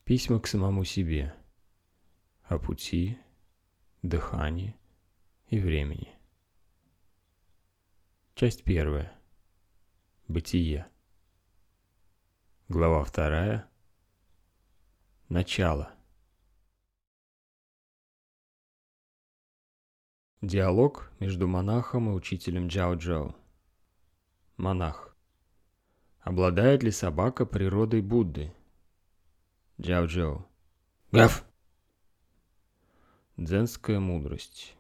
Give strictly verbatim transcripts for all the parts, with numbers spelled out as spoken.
Письма к самому себе. О пути, дыхании и времени. Часть первая. Бытие. Глава вторая. Начало. Диалог между монахом и учителем Джао-Джоу. Монах. Обладает ли собака природой Будды? Джао-Джоу. Гав! Дзенская мудрость.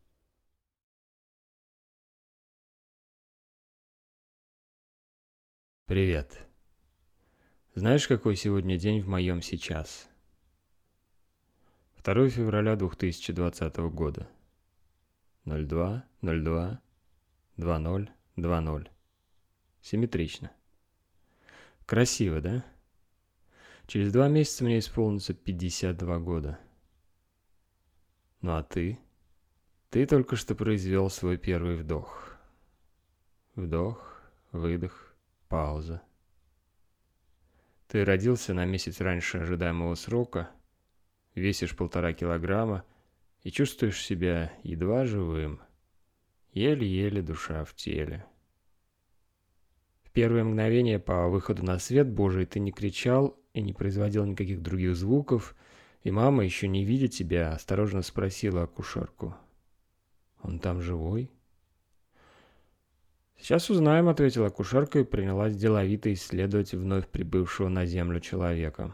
Привет. Знаешь, какой сегодня день в моем сейчас? второе февраля две тысячи двадцатого года. ноль два ноль два двадцать двадцать. Симметрично. Красиво, да? Через два месяца мне исполнится пятьдесят два года. Ну а ты? Ты только что произвел свой первый вдох. Вдох, выдох, пауза. Ты родился на месяц раньше ожидаемого срока, весишь полтора килограмма и чувствуешь себя едва живым, еле-еле душа в теле. В первые мгновения по выходу на свет Божий ты не кричал и не производил никаких других звуков, и мама, еще не видя тебя, осторожно спросила акушерку: «Он там живой?» «Сейчас узнаем», — ответила акушерка и принялась деловито исследовать вновь прибывшего на землю человека.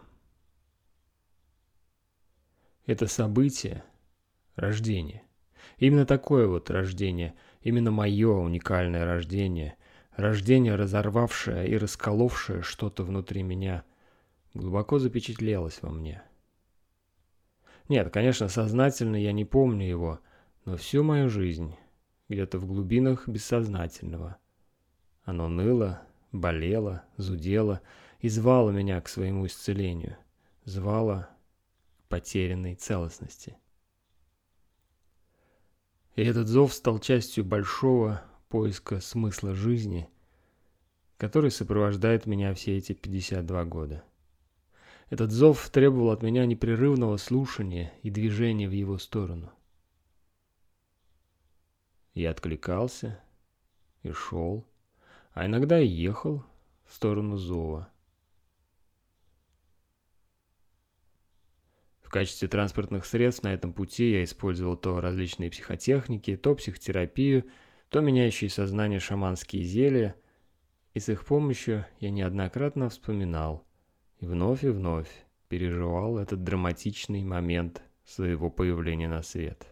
Это событие — рождение. Именно такое вот рождение, именно мое уникальное рождение, рождение, разорвавшее и расколовшее что-то внутри меня, глубоко запечатлелось во мне. Нет, конечно, сознательно я не помню его, но всю мою жизнь, где-то в глубинах бессознательного, оно ныло, болело, зудело и звало меня к своему исцелению, звало к потерянной целостности. И этот зов стал частью большого поиска смысла жизни, который сопровождает меня все эти пятьдесят два года. Этот зов требовал от меня непрерывного слушания и движения в его сторону. Я откликался и шел, а иногда и ехал в сторону зова. В качестве транспортных средств на этом пути я использовал то различные психотехники, то психотерапию, то меняющие сознание шаманские зелья, и с их помощью я неоднократно вспоминал и вновь и вновь переживал этот драматичный момент своего появления на свет.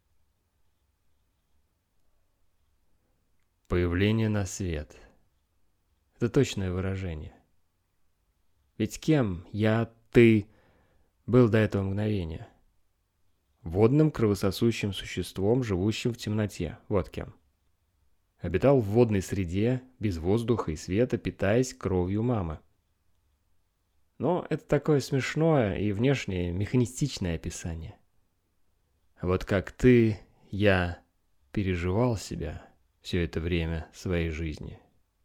Появление на свет – это точное выражение. Ведь кем я, ты был до этого мгновения? Водным кровососущим существом, живущим в темноте. Вот кем. Обитал в водной среде, без воздуха и света, питаясь кровью мамы. Но это такое смешное и внешне механистичное описание. А вот как ты, я, переживал себя все это время своей жизни.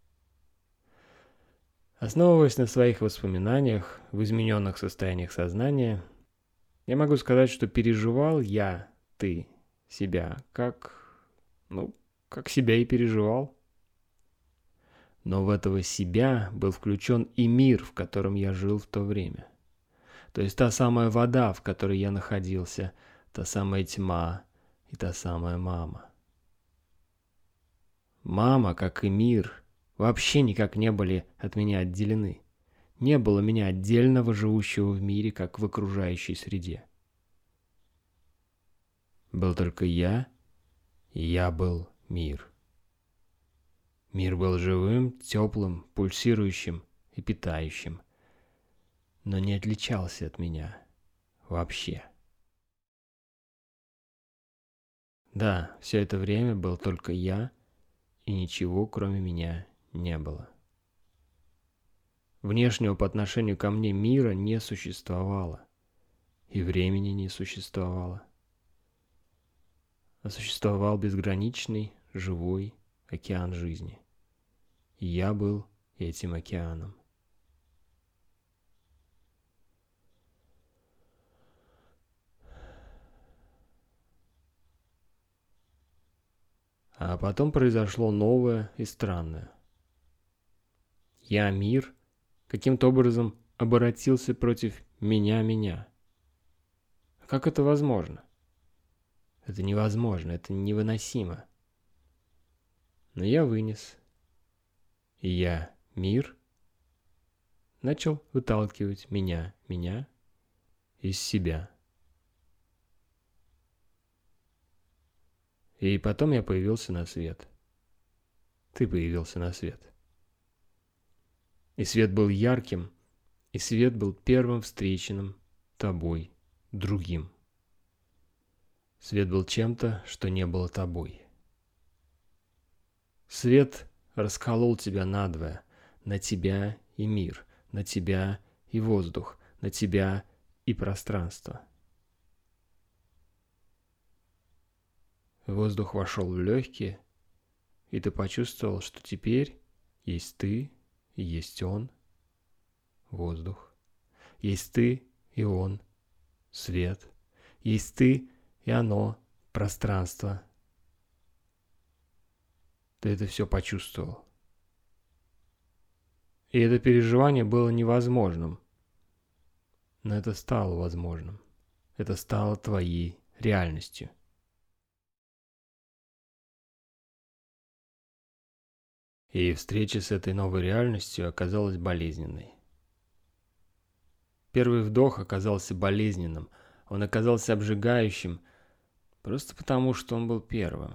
Основываясь на своих воспоминаниях в измененных состояниях сознания, я могу сказать, что переживал я, ты, себя, как, ну, как себя и переживал. Но в этого себя был включен и мир, в котором я жил в то время. То есть та самая вода, в которой я находился, та самая тьма и та самая мама. Мама, как и мир, вообще никак не были от меня отделены. Не было меня отдельного, живущего в мире, как в окружающей среде. Был только я, и я был мир. Мир был живым, теплым, пульсирующим и питающим, но не отличался от меня вообще. Да, все это время был только я, и ничего кроме меня не было. Внешнего по отношению ко мне мира не существовало, и времени не существовало. А существовал безграничный, живой океан жизни. И я был этим океаном. А потом произошло новое и странное. Я, мир, каким-то образом оборотился против меня-меня. Как это возможно? Это невозможно, это невыносимо. Но я вынес. И я, мир, начал выталкивать меня, меня из себя. И потом я появился на свет. Ты появился на свет. И свет был ярким, и свет был первым встреченным тобой, другим. Свет был чем-то, что не было тобой. Свет расколол тебя надвое, на тебя и мир, на тебя и воздух, на тебя и пространство. Воздух вошел в легкие, и ты почувствовал, что теперь есть ты и есть он, воздух. Есть ты и он, свет. Есть ты и оно, пространство. Ты это все почувствовал. И это переживание было невозможным. Но это стало возможным. Это стало твоей реальностью. И встреча с этой новой реальностью оказалась болезненной. Первый вдох оказался болезненным. Он оказался обжигающим, просто потому, что он был первым.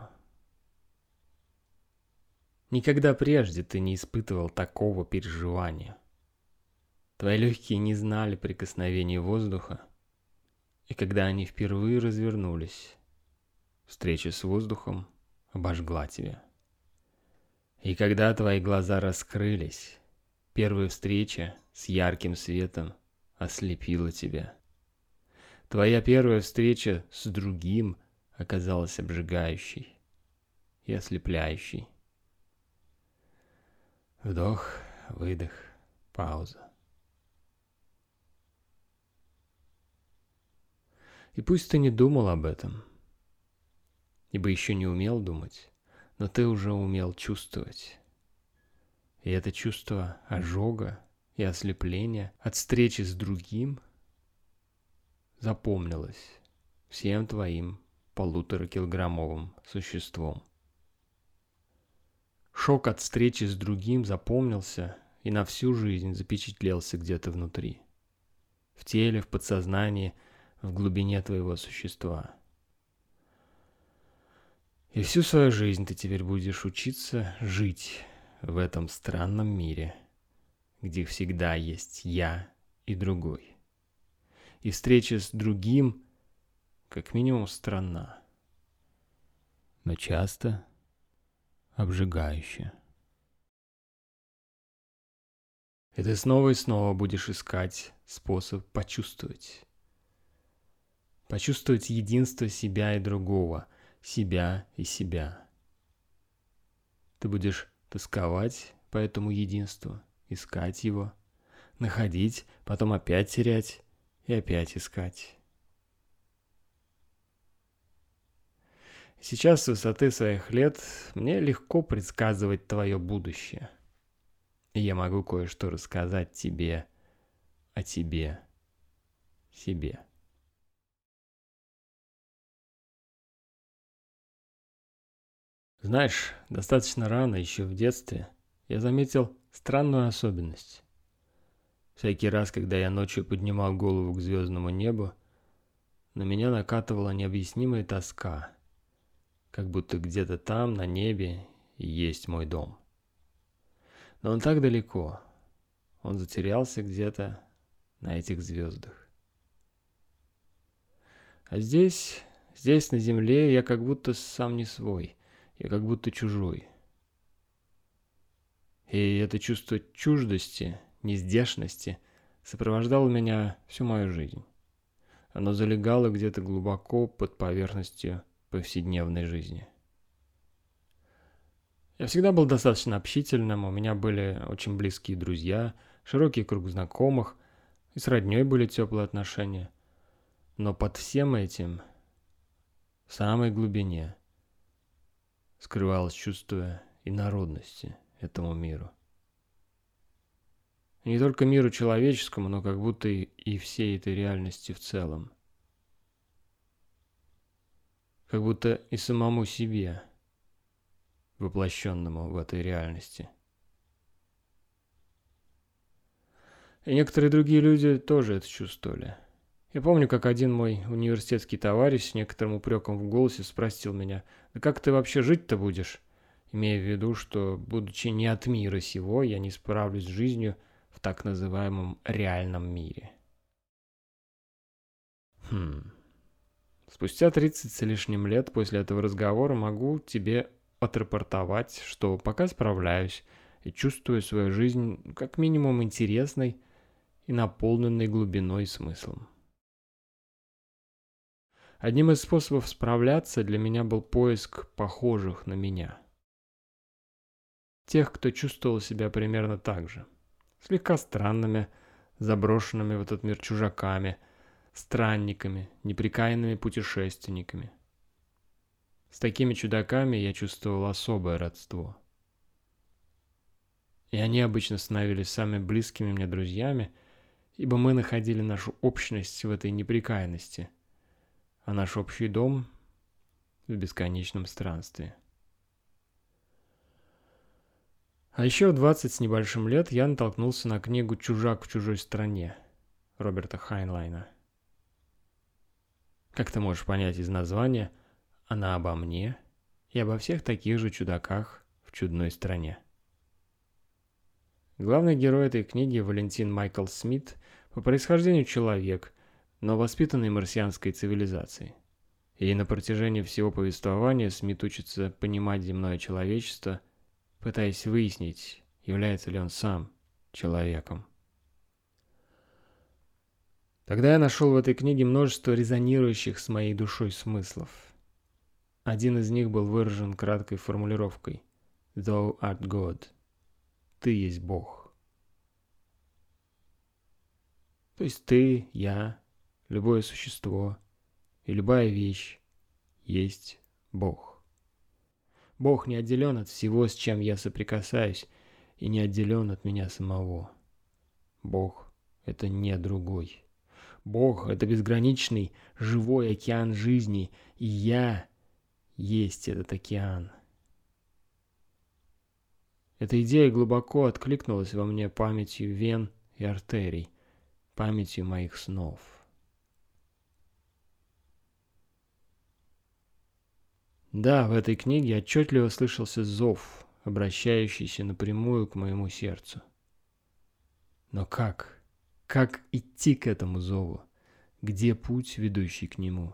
Никогда прежде ты не испытывал такого переживания. Твои легкие не знали прикосновения воздуха, и когда они впервые развернулись, встреча с воздухом обожгла тебя. И когда твои глаза раскрылись, первая встреча с ярким светом ослепила тебя. Твоя первая встреча с другим оказалась обжигающей и ослепляющей. Вдох, выдох, пауза. И пусть ты не думал об этом, ибо еще не умел думать, но ты уже умел чувствовать. И это чувство ожога и ослепления от встречи с другим запомнилось всем твоим полуторакилограммовым существом. Шок от встречи с другим запомнился и на всю жизнь запечатлелся где-то внутри. В теле, в подсознании, в глубине твоего существа. И всю свою жизнь ты теперь будешь учиться жить в этом странном мире, где всегда есть я и другой. И встреча с другим как минимум странна, но часто обжигающе. И ты снова и снова будешь искать способ почувствовать. Почувствовать единство себя и другого, себя и себя. Ты будешь тосковать по этому единству, искать его, находить, потом опять терять и опять искать. Сейчас с высоты своих лет мне легко предсказывать твое будущее. И я могу кое-что рассказать тебе о тебе, себе. Знаешь, достаточно рано, еще в детстве, я заметил странную особенность. Всякий раз, когда я ночью поднимал голову к звездному небу, на меня накатывала необъяснимая тоска, как будто где-то там, на небе, и есть мой дом. Но он так далеко, он затерялся где-то на этих звездах. А здесь, здесь на земле я как будто сам не свой, я как будто чужой. И это чувство чуждости, нездешности сопровождало меня всю мою жизнь. Оно залегало где-то глубоко под поверхностью повседневной жизни. Я всегда был достаточно общительным, у меня были очень близкие друзья, широкий круг знакомых, и с роднёй были теплые отношения. Но под всем этим, в самой глубине, скрывалось чувство инородности этому миру. И не только миру человеческому, но как будто и, и всей этой реальности в целом. Как будто и самому себе, воплощенному в этой реальности. И некоторые другие люди тоже это чувствовали. Я помню, как один мой университетский товарищ с некоторым упреком в голосе спросил меня: «Да как ты вообще жить-то будешь?» Имея в виду, что, будучи не от мира сего, я не справлюсь с жизнью в так называемом реальном мире. Хм. Спустя тридцать с лишним лет после этого разговора могу тебе отрапортовать, что пока справляюсь и чувствую свою жизнь как минимум интересной и наполненной глубиной и смыслом. Одним из способов справляться для меня был поиск похожих на меня. Тех, кто чувствовал себя примерно так же. Слегка странными, заброшенными в этот мир чужаками, странниками, неприкаянными путешественниками. С такими чудаками я чувствовал особое родство. И они обычно становились самыми близкими мне друзьями, ибо мы находили нашу общность в этой неприкаянности, а наш общий дом в бесконечном странстве. А еще в двадцать с небольшим лет я натолкнулся на книгу «Чужак в чужой стране» Роберта Хайнлайна. Как ты можешь понять из названия, она обо мне и обо всех таких же чудаках в чудной стране. Главный герой этой книги Валентин Майкл Смит по происхождению человек, но воспитанный марсианской цивилизацией. И на протяжении всего повествования Смит учится понимать земное человечество, пытаясь выяснить, является ли он сам человеком. Тогда я нашел в этой книге множество резонирующих с моей душой смыслов. Один из них был выражен краткой формулировкой «Thou art God» — «Ты есть Бог». То есть ты, я, любое существо и любая вещь есть Бог. Бог не отделен от всего, с чем я соприкасаюсь, и не отделен от меня самого. Бог — это не другой. Бог — это безграничный, живой океан жизни, и я есть этот океан. Эта идея глубоко откликнулась во мне памятью вен и артерий, памятью моих снов. Да, в этой книге отчетливо слышался зов, обращающийся напрямую к моему сердцу. Но как? Как идти к этому зову? Где путь, ведущий к нему?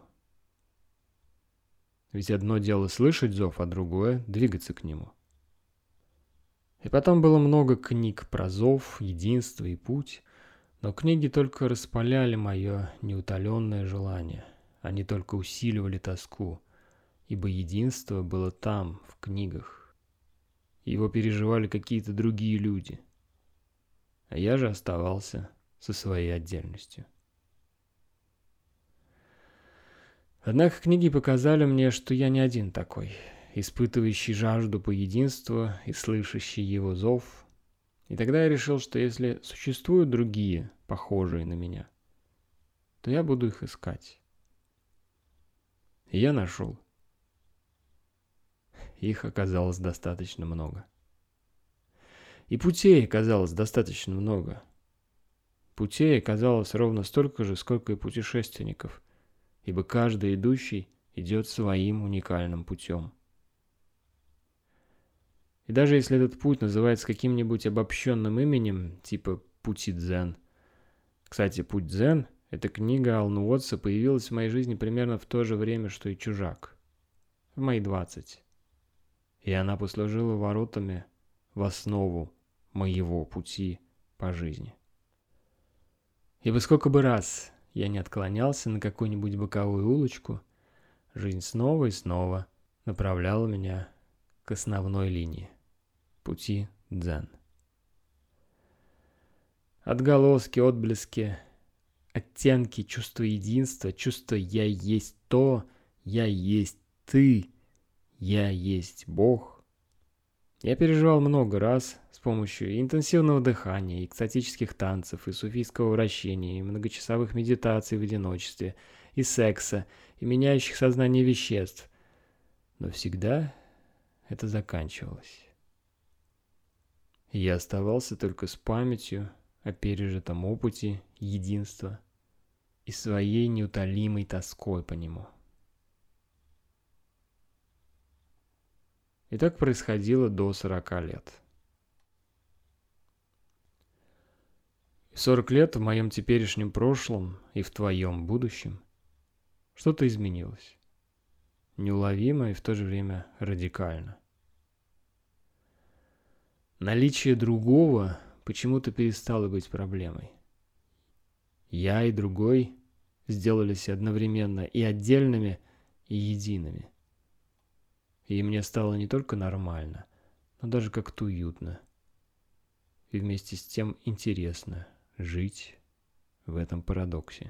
Ведь одно дело слышать зов, а другое — двигаться к нему. И потом было много книг про зов, единство и путь, но книги только распаляли мое неутоленное желание, они только усиливали тоску, ибо единство было там, в книгах. Его переживали какие-то другие люди, а я же оставался со своей отдельностью. Однако книги показали мне, что я не один такой, испытывающий жажду по единству и слышащий его зов. И тогда я решил, что если существуют другие, похожие на меня, то я буду их искать. И я нашел. Их оказалось достаточно много. И путей оказалось достаточно много. Путей оказалось ровно столько же, сколько и путешественников, ибо каждый идущий идет своим уникальным путем. И даже если этот путь называется каким-нибудь обобщенным именем, типа «Пути Дзен». Кстати, «Путь Дзен» — эта книга Алана Уотса появилась в моей жизни примерно в то же время, что и «Чужак», в мои двадцать. И она послужила воротами в основу моего пути по жизни. Ибо сколько бы раз я не отклонялся на какую-нибудь боковую улочку, жизнь снова и снова направляла меня к основной линии пути дзен. Отголоски, отблески, оттенки чувства единства, чувства «я есть то», «я есть ты», «Я есть Бог», я переживал много раз с помощью интенсивного дыхания, экстатических танцев, и суфийского вращения, и многочасовых медитаций в одиночестве, и секса, и меняющих сознание веществ. Но всегда это заканчивалось. И я оставался только с памятью о пережитом опыте единства и своей неутолимой тоской по нему. И так происходило до сорока лет. И сорок лет в моем теперешнем прошлом и в твоем будущем что-то изменилось. Неуловимо и в то же время радикально. Наличие другого почему-то перестало быть проблемой. Я и другой сделались одновременно и отдельными, и едиными. И мне стало не только нормально, но даже как-то уютно. И вместе с тем интересно жить в этом парадоксе.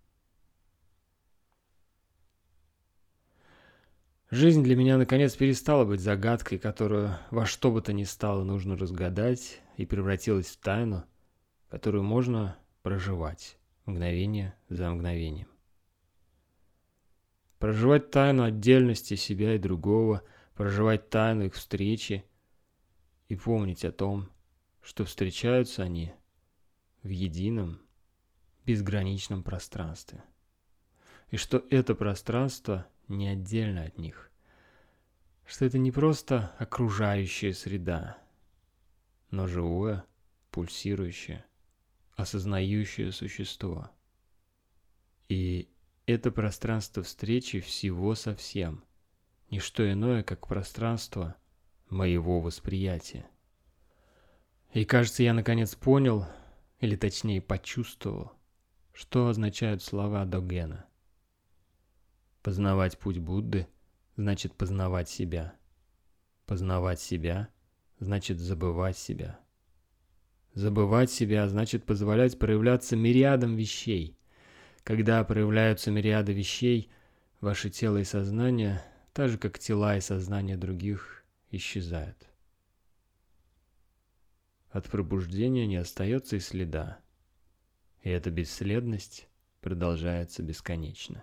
Жизнь для меня наконец перестала быть загадкой, которую во что бы то ни стало нужно разгадать, и превратилась в тайну, которую можно проживать мгновение за мгновением. Проживать тайну отдельности себя и другого, проживать тайну их встречи и помнить о том, что встречаются они в едином, безграничном пространстве. И что это пространство не отдельно от них. Что это не просто окружающая среда, но живое, пульсирующее, осознающее существо. И это пространство встречи всего со всем, не что иное, как пространство моего восприятия. И кажется, я наконец понял, или точнее почувствовал, что означают слова Догена. Познавать путь Будды значит познавать себя. Познавать себя значит забывать себя. Забывать себя значит позволять проявляться мириадам вещей. Когда проявляются мириады вещей, ваше тело и сознание, так же как тела и сознание других, исчезают. От пробуждения не остается и следа, и эта бесследность продолжается бесконечно.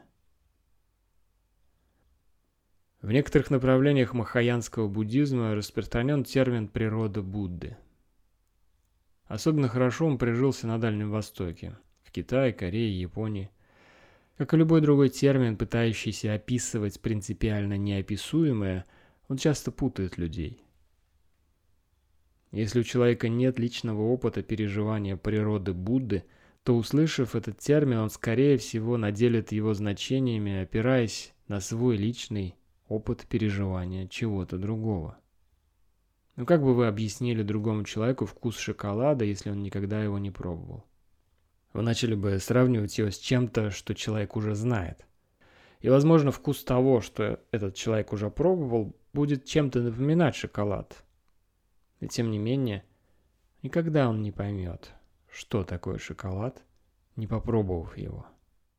В некоторых направлениях махаянского буддизма распространен термин «природа Будды». Особенно хорошо он прижился на Дальнем Востоке, в Китае, Корее, Японии. Как и любой другой термин, пытающийся описывать принципиально неописуемое, он часто путает людей. Если у человека нет личного опыта переживания природы Будды, то, услышав этот термин, он, скорее всего, наделит его значениями, опираясь на свой личный опыт переживания чего-то другого. Ну как бы вы объяснили другому человеку вкус шоколада, если он никогда его не пробовал? Вы начали бы сравнивать его с чем-то, что человек уже знает. И, возможно, вкус того, что этот человек уже пробовал, будет чем-то напоминать шоколад. И тем не менее, никогда он не поймет, что такое шоколад, не попробовав его.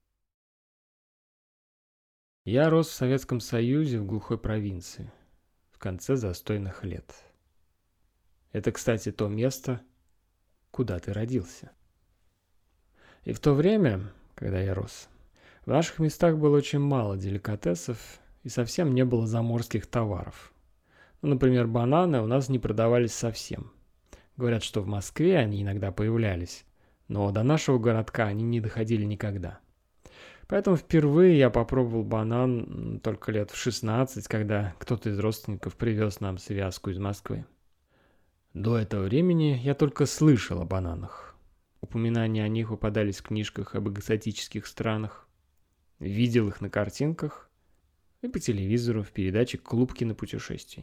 Я рос в Советском Союзе в глухой провинции, в конце застойных лет. Это, кстати, то место, куда ты родился. И в то время, когда я рос, в наших местах было очень мало деликатесов и совсем не было заморских товаров. Ну, например, бананы у нас не продавались совсем. Говорят, что в Москве они иногда появлялись, но до нашего городка они не доходили никогда. Поэтому впервые я попробовал банан только лет в шестнадцать, когда кто-то из родственников привез нам связку из Москвы. До этого времени я только слышал о бананах. Упоминания о них попадались в книжках об экзотических странах. Видел их на картинках и по телевизору в передаче «Клуб кинопутешествий».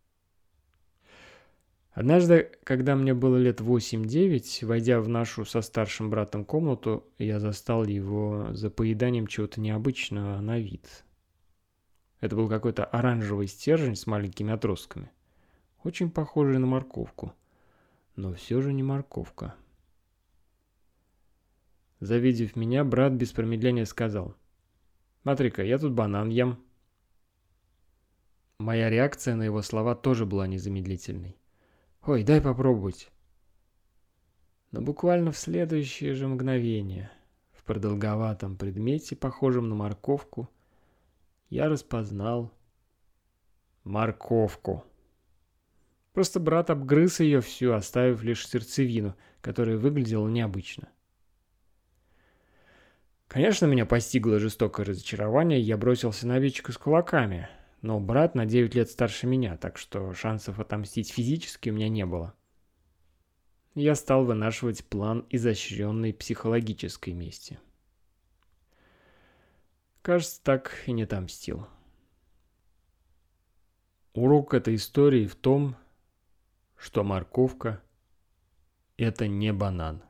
Однажды, когда мне было лет восемь-девять, войдя в нашу со старшим братом комнату, я застал его за поеданием чего-то необычного на вид. Это был какой-то оранжевый стержень с маленькими отростками, очень похожий на морковку, но все же не морковка. Завидев меня, брат без промедления сказал: «Смотри-ка, я тут банан ем». Моя реакция на его слова тоже была незамедлительной. «Ой, дай попробовать». Но буквально в следующее же мгновение, в продолговатом предмете, похожем на морковку, я распознал морковку. Просто брат обгрыз ее всю, оставив лишь сердцевину, которая выглядела необычно. Конечно, меня постигло жестокое разочарование, и я бросился на обидчика с кулаками. Но брат на девять лет старше меня, так что шансов отомстить физически у меня не было. Я стал вынашивать план изощренной психологической мести. Кажется, так и не отомстил. Урок этой истории в том, что морковка – это не банан.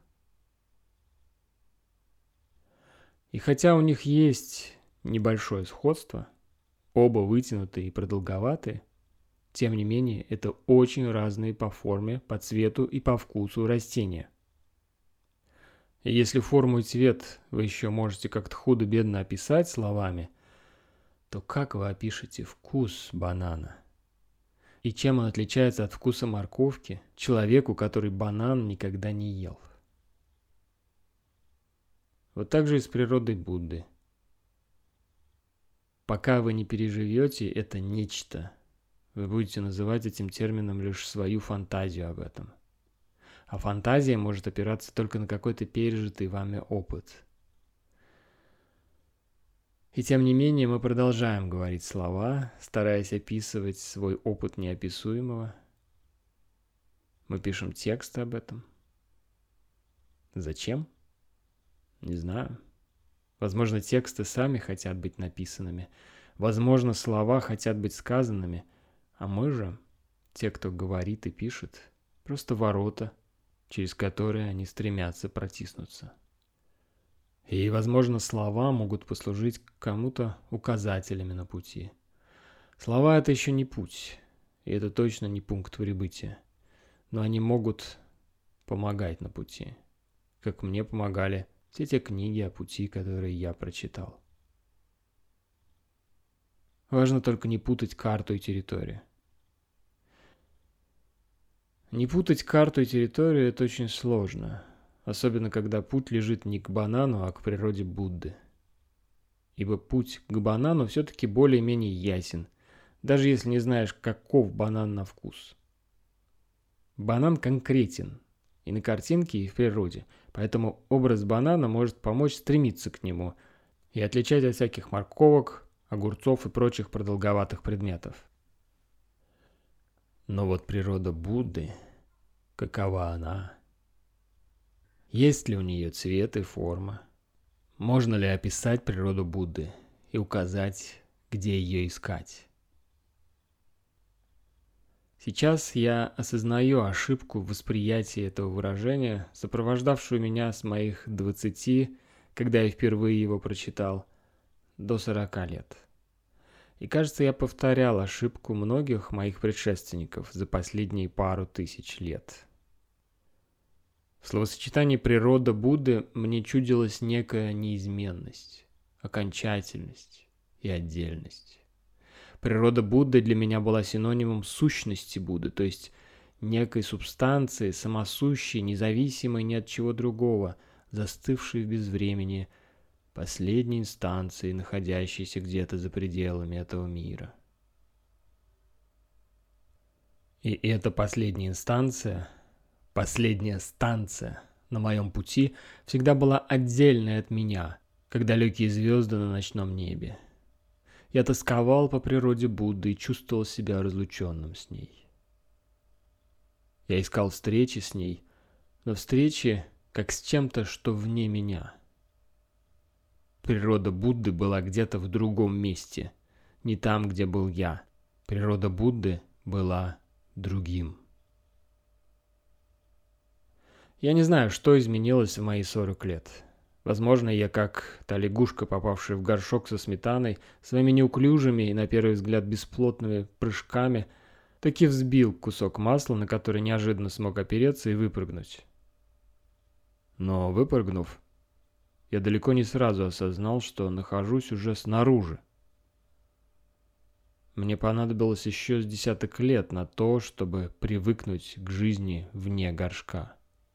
И хотя у них есть небольшое сходство, оба вытянутые и продолговатые, тем не менее это очень разные по форме, по цвету и по вкусу растения. И если форму и цвет вы еще можете как-то худо-бедно описать словами, то как вы опишете вкус банана? И чем он отличается от вкуса морковки человеку, который банан никогда не ел? Вот так же и с природой Будды. Пока вы не переживете это нечто, вы будете называть этим термином лишь свою фантазию об этом. А фантазия может опираться только на какой-то пережитый вами опыт. И тем не менее мы продолжаем говорить слова, стараясь описывать свой опыт неописуемого. Мы пишем тексты об этом. Зачем? Не знаю. Возможно, тексты сами хотят быть написанными. Возможно, слова хотят быть сказанными. А мы же, те, кто говорит и пишет, просто ворота, через которые они стремятся протиснуться. И, возможно, слова могут послужить кому-то указателями на пути. Слова — это еще не путь, и это точно не пункт прибытия. Но они могут помогать на пути, как мне помогали все те книги о пути, которые я прочитал. Важно только не путать карту и территорию. Не путать карту и территорию — это очень сложно. Особенно, когда путь лежит не к банану, а к природе Будды. Ибо путь к банану все-таки более-менее ясен, даже если не знаешь, каков банан на вкус. Банан конкретен и на картинке, и в природе, поэтому образ банана может помочь стремиться к нему и отличать от всяких морковок, огурцов и прочих продолговатых предметов. Но вот природа Будды, какова она? Есть ли у нее цвет и форма? Можно ли описать природу Будды и указать, где ее искать? Сейчас я осознаю ошибку в восприятии этого выражения, сопровождавшую меня с моих двадцати, когда я впервые его прочитал, до сорока лет. И кажется, я повторял ошибку многих моих предшественников за последние пару тысяч лет. В словосочетании «природа Будды» мне чудилась некая неизменность, окончательность и отдельность. Природа Будды для меня была синонимом сущности Будды, то есть некой субстанции, самосущей, независимой ни от чего другого, застывшей в безвремени, последней инстанции, находящейся где-то за пределами этого мира. И эта последняя инстанция, последняя станция на моем пути всегда была отдельной от меня, как далекие звезды на ночном небе. Я тосковал по природе Будды и чувствовал себя разлученным с ней. Я искал встречи с ней, но встречи как с чем-то, что вне меня. Природа Будды была где-то в другом месте, не там, где был я. Природа Будды была другим. Я не знаю, что изменилось в мои сорок лет. Возможно, я как та лягушка, попавшая в горшок со сметаной, своими неуклюжими и, на первый взгляд, бесплотными прыжками таки взбил кусок масла, на который неожиданно смог опереться и выпрыгнуть. Но выпрыгнув, я далеко не сразу осознал, что нахожусь уже снаружи. мне понадобилось еще с десяток лет на то, чтобы привыкнуть к жизни вне горшка.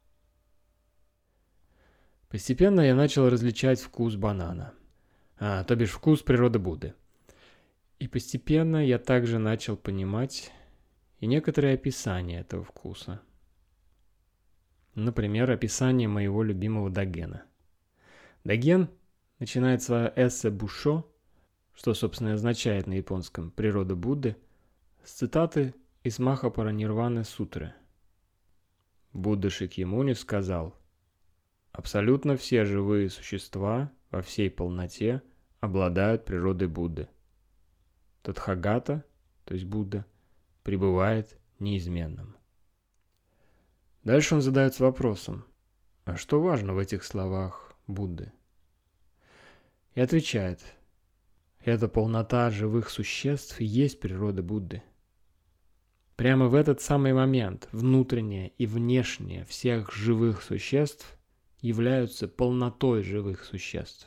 Постепенно я начал различать вкус банана, а, то бишь вкус природы Будды. И постепенно я также начал понимать и некоторые описания этого вкуса. Например, описание моего любимого Догена. Доген начинает свое эссе «Бушо», что, собственно, означает на японском «природа Будды», с цитаты из Махапаринирваны сутры. Будда Шакьямуни сказал: «Абсолютно все живые существа во всей полноте обладают природой Будды. Тадхагата, то есть Будда, пребывает неизменным». Дальше он задается вопросом: а что важно в этих словах Будды? И отвечает: эта полнота живых существ и есть природа Будды. Прямо в этот самый момент внутреннее и внешнее всех живых существ являются полнотой живых существ.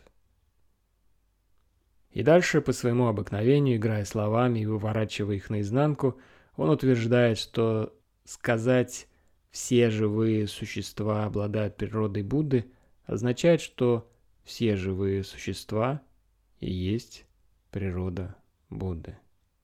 И дальше, по своему обыкновению, играя словами и выворачивая их наизнанку, он утверждает, что сказать «все живые существа обладают природой Будды» означает, что все живые существа и есть природа Будды.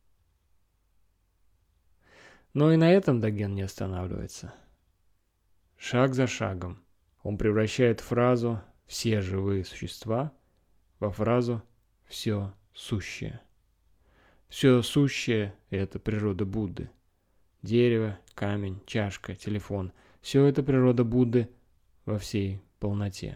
Но и на этом Доген не останавливается. Шаг за шагом он превращает фразу «все живые существа» во фразу «все сущее». Все сущее – это природа Будды. Дерево, камень, чашка, телефон – все это природа Будды во всей полноте.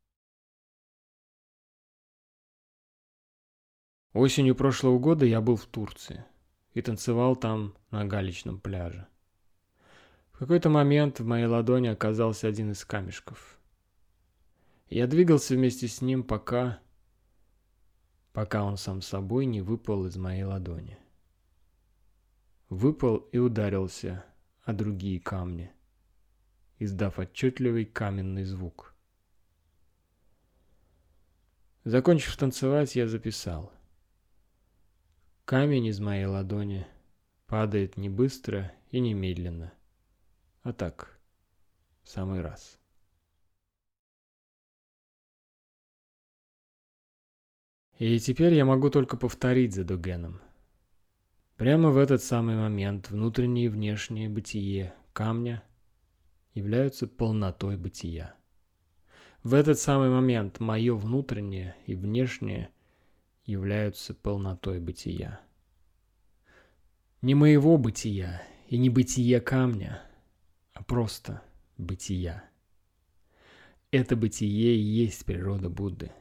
Осенью прошлого года я был в Турции и танцевал там на галечном пляже. В какой-то момент в моей ладони оказался один из камешков. Я двигался вместе с ним, пока... пока он сам собой не выпал из моей ладони. Выпал и ударился о другие камни, издав отчетливый каменный звук. Закончив танцевать, я записал: камень из моей ладони падает не быстро и не медленно, а так, в самый раз. И теперь я могу только повторить за Догеном. Прямо в этот самый момент внутреннее и внешнее бытие камня являются полнотой бытия. В этот самый момент мое внутреннее и внешнее являются полнотой бытия. Не моего бытия и не бытия камня, а просто бытия. Это бытие и есть природа Будды.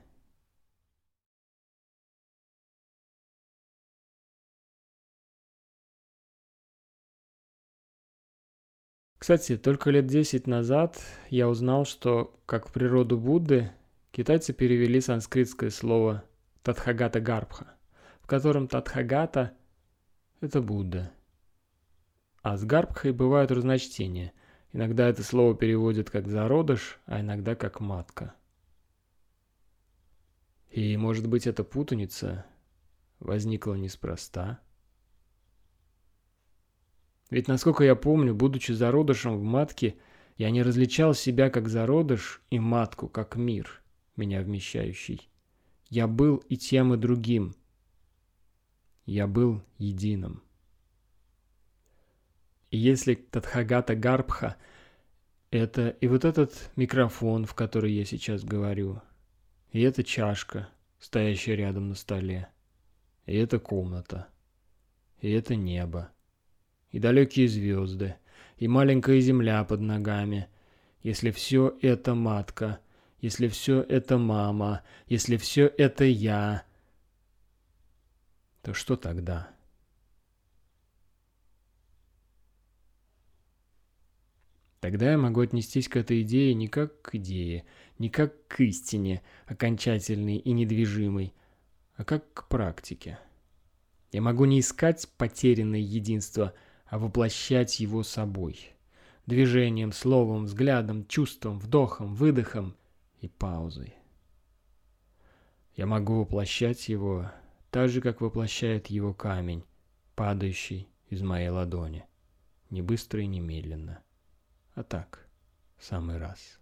Кстати, только лет десять назад я узнал, что как природу Будды китайцы перевели санскритское слово «тадхагата гарбха», в котором «тадхагата» — это Будда. А с гарбхой бывают разночтения. Иногда это слово переводят как «зародыш», а иногда как «матка». И, может быть, эта путаница возникла неспроста. Ведь, насколько я помню, будучи зародышем в матке, я не различал себя как зародыш и матку как мир, меня вмещающий. Я был и тем, и другим. Я был единым. И если Тадхагата Гарбха – это и вот этот микрофон, в который я сейчас говорю, и эта чашка, стоящая рядом на столе, и эта комната, и это небо, и далекие звезды, и маленькая земля под ногами, если все это матка, если все это мама, если все это я, то что тогда? Тогда я могу отнестись к этой идее не как к идее, не как к истине, окончательной и недвижимой, а как к практике. Я могу не искать потерянное единство, а воплощать его собой. Движением, словом, взглядом, чувством, вдохом, выдохом и паузой. Я могу воплощать его так же, как воплощает его камень, падающий из моей ладони. Не быстро и не медленно, а так, в самый раз.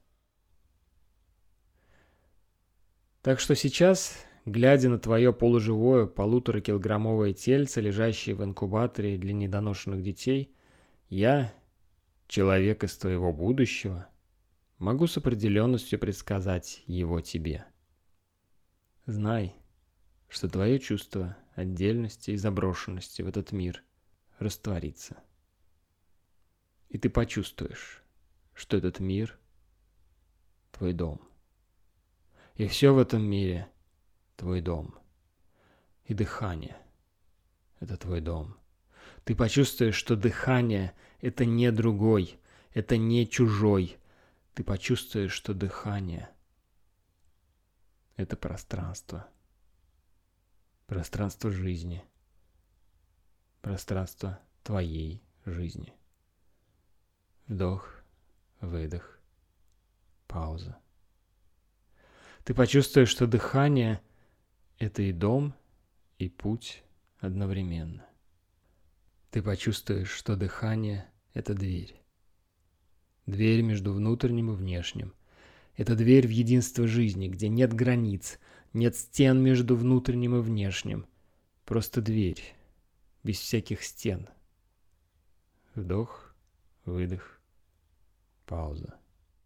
Так что сейчас, глядя на твое полуживое полуторакилограммовое тельце, лежащее в инкубаторе для недоношенных детей, я, человек из твоего будущего, могу с определенностью предсказать его тебе. Знай, что твое чувство отдельности и заброшенности в этот мир растворится. И ты почувствуешь, что этот мир – твой дом. И все в этом мире – твой дом. И дыхание – это твой дом. Ты почувствуешь, что дыхание – это не другой, это не чужой. Ты почувствуешь, что дыхание – это пространство. Пространство жизни. Пространство твоей жизни. Вдох, выдох, пауза. Ты почувствуешь, что дыхание – это и дом, и путь одновременно. Ты почувствуешь, что дыхание – это дверь. Дверь между внутренним и внешним. Это дверь в единство жизни, где нет границ, нет стен между внутренним и внешним. Просто дверь, без всяких стен. Вдох, выдох, пауза.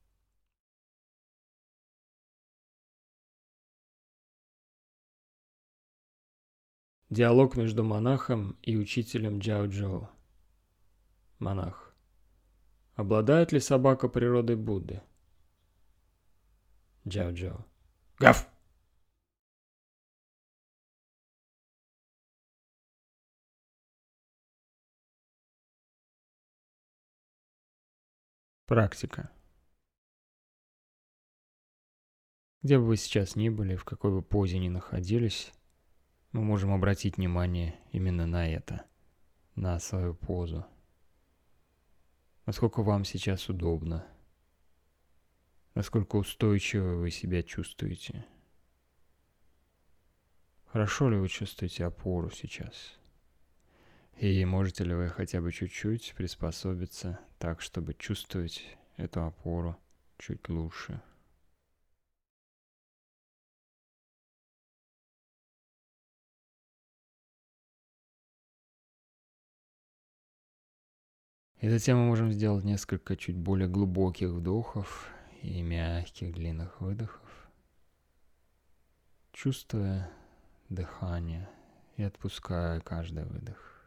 Диалог между монахом и учителем Джао-Джоу. Монах. Обладает ли собака природой Будды? Джао-Джоу. Гав! Практика. Где бы вы сейчас ни были, в какой бы позе ни находились, мы можем обратить внимание именно на это, на свою позу. Насколько вам сейчас удобно, насколько устойчиво вы себя чувствуете. Хорошо ли вы чувствуете опору сейчас? И можете ли вы хотя бы чуть-чуть приспособиться так, чтобы чувствовать эту опору чуть лучше? И затем мы можем сделать несколько чуть более глубоких вдохов и мягких длинных выдохов, чувствуя дыхание и отпуская каждый выдох.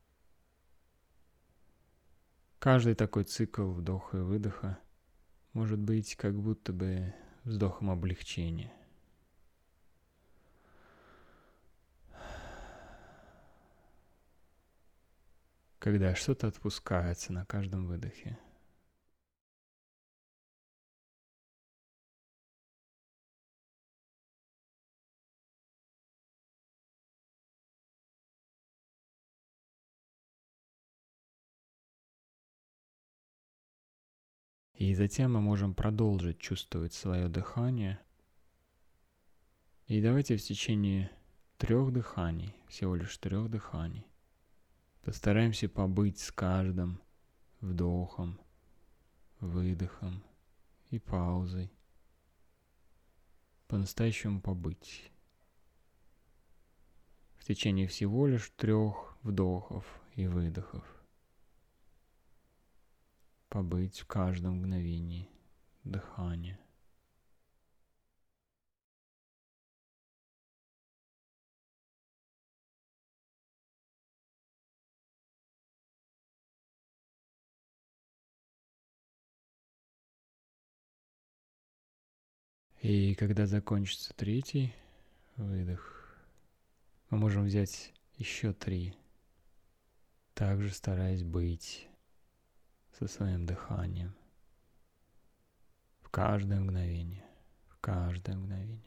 Каждый такой цикл вдоха и выдоха может быть как будто бы вздохом облегчения. Когда что-то отпускается на каждом выдохе. И затем мы можем продолжить чувствовать свое дыхание. И давайте в течение трех дыханий, всего лишь трех дыханий, постараемся побыть с каждым вдохом, выдохом и паузой. По-настоящему побыть. В течение всего лишь трех вдохов и выдохов. Побыть в каждом мгновении дыхания. И когда закончится третий выдох, мы можем взять еще три, также стараясь быть со своим дыханием в каждое мгновение, в каждое мгновение.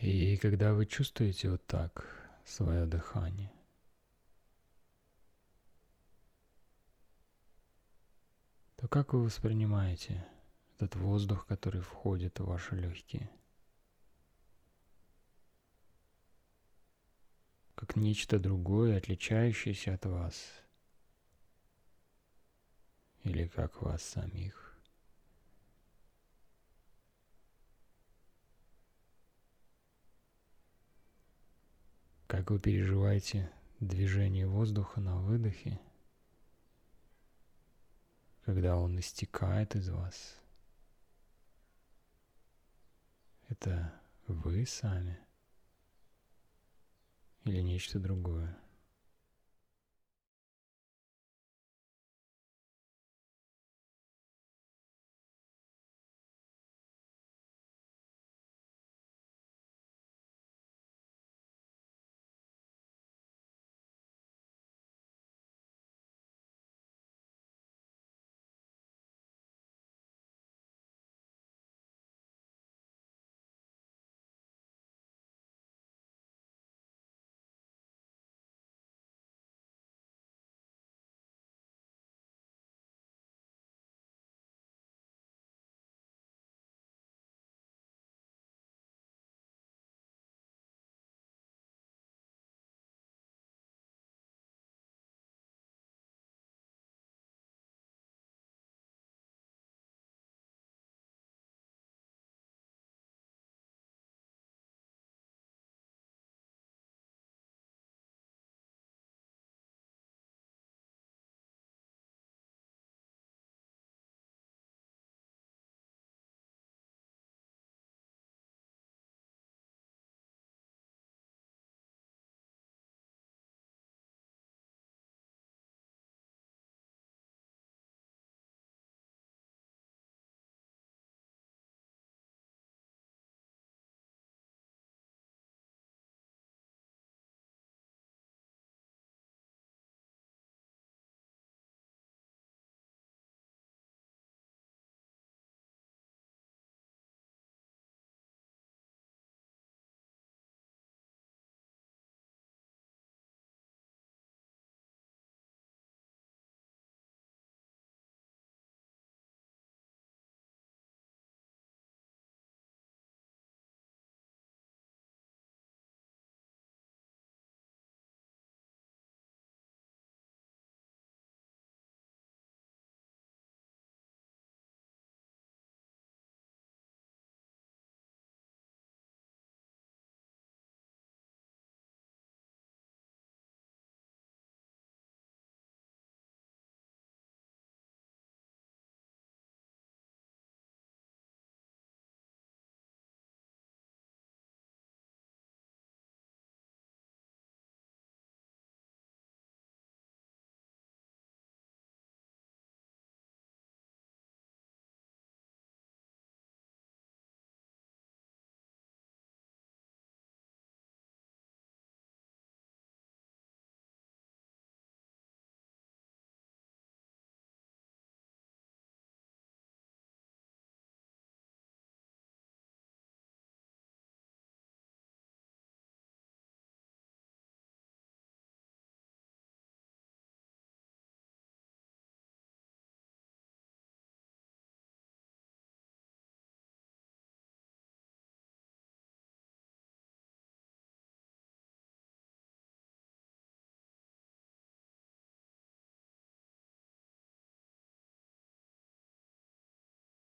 И когда вы чувствуете вот так свое дыхание, то как вы воспринимаете этот воздух, который входит в ваши легкие? Как нечто другое, отличающееся от вас? Или как вас самих? Как вы переживаете движение воздуха на выдохе, когда он истекает из вас? Это вы сами или нечто другое?